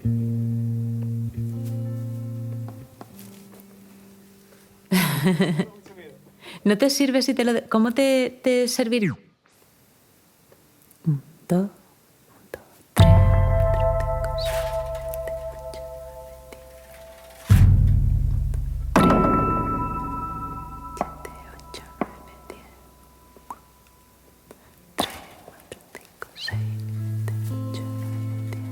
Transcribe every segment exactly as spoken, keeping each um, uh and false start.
¿No te sirve si te lo... de... ¿Cómo te, te serviría? Un, dos, un, dos, tres, cuatro, cinco, seis, siete, ocho, nueve, diez.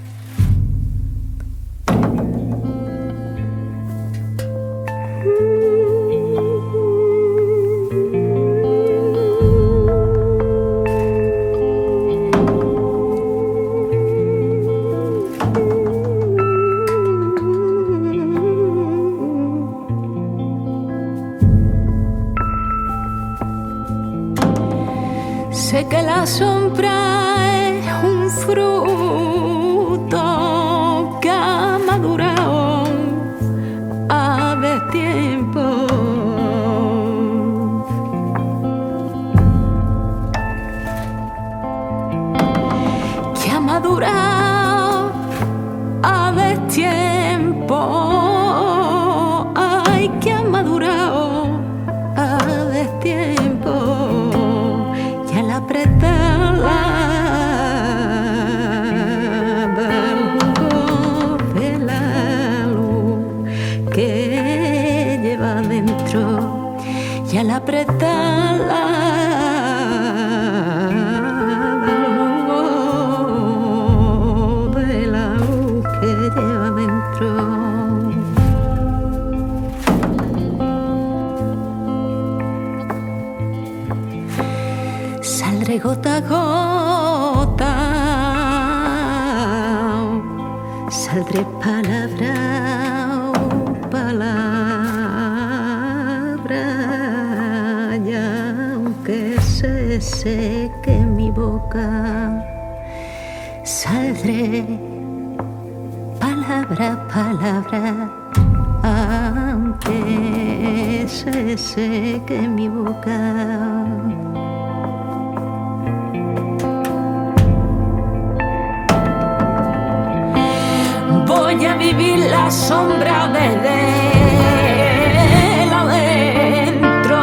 Sé que la sombra es un fruto que ha madurado a destiempo. Que ha madurado a destiempo. Ay, que ha madurado a destiempo. Y al apretar la luz de la luz que lleva dentro, y al apretar la luz de la luz que lleva dentro, saldré gota a gota, saldré palabra a palabra, y aunque se seque mi boca, saldré palabra a palabra, aunque se seque mi boca. Voy a vivir la sombra desde el adentro.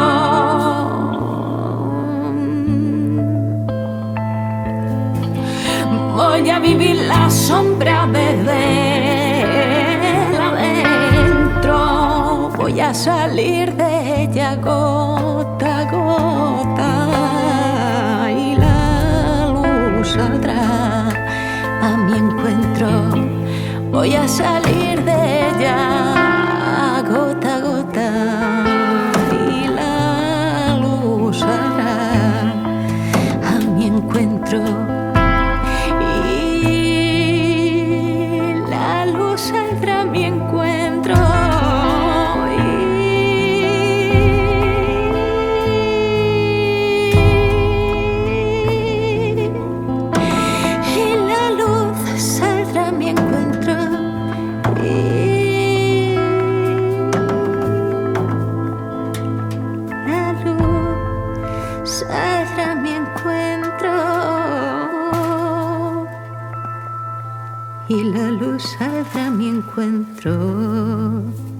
Voy a vivir la sombra desde el adentro. Voy a salir de ella gota a gota, y la luz saldrá a mi encuentro. Voy a salir de ella gota a gota, y la luz saldrá a mi encuentro. Y la luz saldrá a mi encuentro. Saldrá mi encuentro, y la luz saldrá mi encuentro.